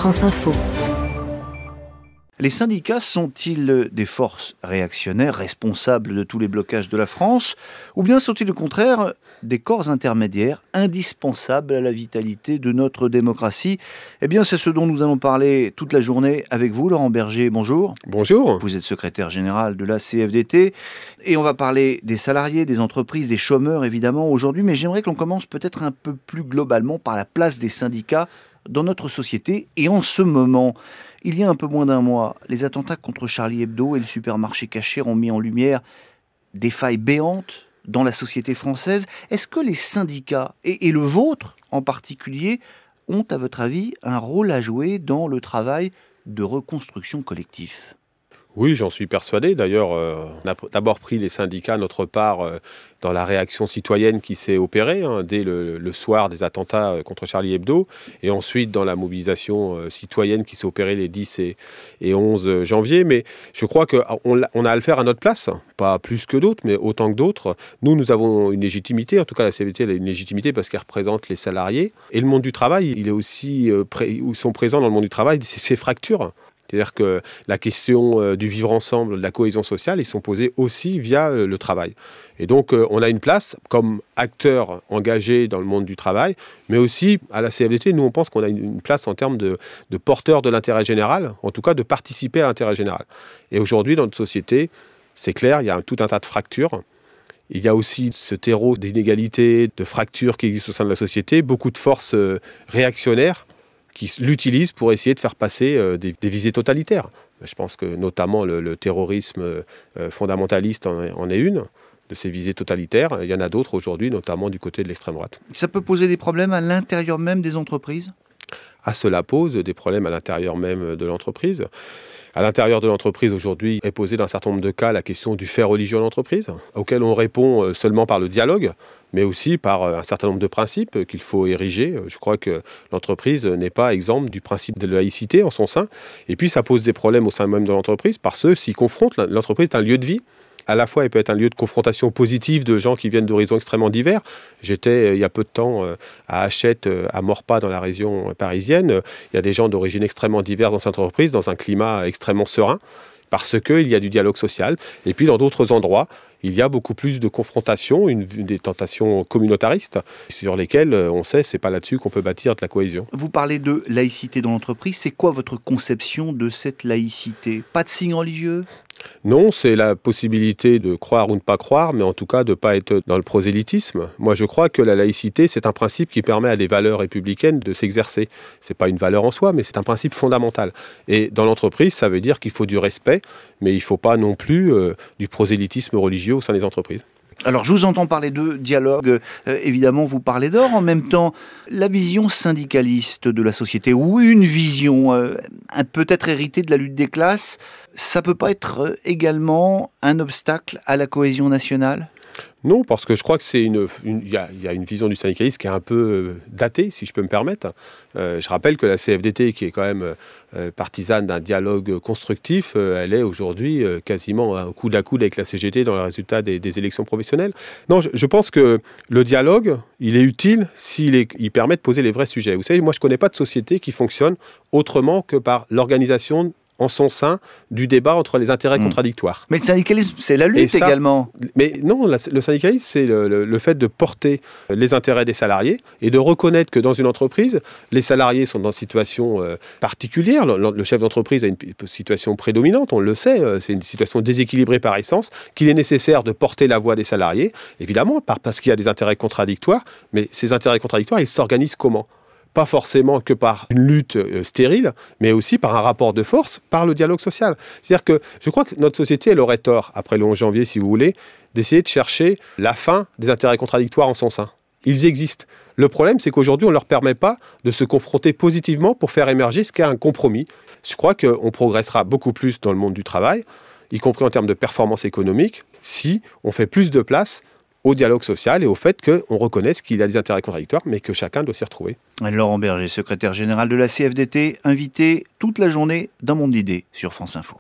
France Info. Les syndicats sont-ils des forces réactionnaires responsables de tous les blocages de la France, ou bien sont-ils au contraire des corps intermédiaires indispensables à la vitalité de notre démocratie? Eh bien, c'est ce dont nous allons parler toute la journée avec vous, Laurent Berger. Bonjour. Bonjour. Vous êtes secrétaire général de la CFDT et on va parler des salariés, des entreprises, des chômeurs évidemment aujourd'hui, mais j'aimerais que l'on commence peut-être un peu plus globalement par la place des syndicats dans notre société. Et en ce moment, il y a un peu moins d'un mois, les attentats contre Charlie Hebdo et le supermarché Cacher ont mis en lumière des failles béantes dans la société française. Est-ce que les syndicats, et le vôtre en particulier, ont à votre avis un rôle à jouer dans le travail de reconstruction collective ? Oui, j'en suis persuadé. D'ailleurs, on a d'abord pris les syndicats à notre part dans la réaction citoyenne qui s'est opérée dès le soir des attentats contre Charlie Hebdo, et ensuite dans la mobilisation citoyenne qui s'est opérée les 10 et 11 janvier. Mais je crois qu'on a à le faire à notre place, pas plus que d'autres, mais autant que d'autres. Nous avons une légitimité, en tout cas la CFDT elle a une légitimité parce qu'elle représente les salariés. Et le monde du travail, il est aussi, où sont présents dans le monde du travail ces fractures. C'est-à-dire que la question du vivre ensemble, de la cohésion sociale, ils sont posés aussi via le travail. Et donc, on a une place comme acteur engagé dans le monde du travail, mais aussi à la CFDT, nous, on pense qu'on a une place en termes de porteur de l'intérêt général, en tout cas de participer à l'intérêt général. Et aujourd'hui, dans notre société, c'est clair, il y a tout un tas de fractures. Il y a aussi ce terreau d'inégalités, de fractures qui existent au sein de la société, beaucoup de forces réactionnaires qui l'utilisent pour essayer de faire passer des visées totalitaires. Je pense que notamment le terrorisme fondamentaliste en est une de ces visées totalitaires. Il y en a d'autres aujourd'hui, notamment du côté de l'extrême droite. Ça peut poser des problèmes à l'intérieur même des entreprises ? Cela pose des problèmes à l'intérieur même de l'entreprise. À l'intérieur de l'entreprise, aujourd'hui, est posée dans un certain nombre de cas la question du fait religieux en entreprise, auquel on répond seulement par le dialogue, mais aussi par un certain nombre de principes qu'il faut ériger. Je crois que l'entreprise n'est pas exempte du principe de laïcité en son sein. Et puis, ça pose des problèmes au sein même de l'entreprise, parce que s'y confrontent. L'entreprise est un lieu de vie. À la fois, elle peut être un lieu de confrontation positive de gens qui viennent d'horizons extrêmement divers. J'étais, il y a peu de temps, à Hachette, à Maurepas, dans la région parisienne. Il y a des gens d'origine extrêmement diverses dans cette entreprise, dans un climat extrêmement serein, parce qu'il y a du dialogue social. Et puis, dans d'autres endroits, il y a beaucoup plus de confrontation, des tentations communautaristes, sur lesquelles, on sait, c'est pas là-dessus qu'on peut bâtir de la cohésion. Vous parlez de laïcité dans l'entreprise. C'est quoi votre conception de cette laïcité ? Pas de signe religieux ? Non, c'est la possibilité de croire ou ne pas croire, mais en tout cas de ne pas être dans le prosélytisme. Moi, je crois que la laïcité, c'est un principe qui permet à des valeurs républicaines de s'exercer. Ce n'est pas une valeur en soi, mais c'est un principe fondamental. Et dans l'entreprise, ça veut dire qu'il faut du respect, mais il ne faut pas non plus du prosélytisme religieux au sein des entreprises. Alors, je vous entends parler de dialogue, évidemment, vous parlez d'or. En même temps, la vision syndicaliste de la société, ou une vision peut-être héritée de la lutte des classes, ça peut pas être également un obstacle à la cohésion nationale ? Non, parce que je crois que il y a une vision du syndicalisme qui est un peu datée, si je peux me permettre. Je rappelle que la CFDT, qui est quand même partisane d'un dialogue constructif, elle est aujourd'hui quasiment coude à coude avec la CGT dans le résultat des élections professionnelles. Non, je pense que le dialogue, il est utile s'il permet de poser les vrais sujets. Vous savez, moi, je ne connais pas de société qui fonctionne autrement que par l'organisation en son sein du débat entre les intérêts contradictoires. Mais le syndicalisme, c'est la lutte également. Mais non, le syndicalisme, c'est le fait de porter les intérêts des salariés et de reconnaître que dans une entreprise, les salariés sont dans une situation particulière. Le chef d'entreprise a une situation prédominante, on le sait, c'est une situation déséquilibrée par essence, qu'il est nécessaire de porter la voix des salariés, évidemment, parce qu'il y a des intérêts contradictoires, mais ces intérêts contradictoires, ils s'organisent comment ? Pas forcément que par une lutte stérile, mais aussi par un rapport de force, par le dialogue social. C'est-à-dire que je crois que notre société, elle aurait tort, après le 11 janvier, si vous voulez, d'essayer de chercher la fin des intérêts contradictoires en son sein. Ils existent. Le problème, c'est qu'aujourd'hui, on ne leur permet pas de se confronter positivement pour faire émerger ce qu'est un compromis. Je crois qu'on progressera beaucoup plus dans le monde du travail, y compris en termes de performance économique, si on fait plus de place au dialogue social et au fait qu'on reconnaisse qu'il y a des intérêts contradictoires, mais que chacun doit s'y retrouver. Laurent Berger, secrétaire général de la CFDT, invité toute la journée d'un monde d'idées sur France Info.